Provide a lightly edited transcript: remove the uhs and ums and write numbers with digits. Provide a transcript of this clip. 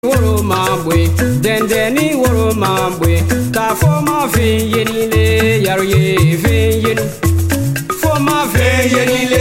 woro mambwe dendeni woro mambwe ta foma fin yenile yaruye fin yen foma fin yenile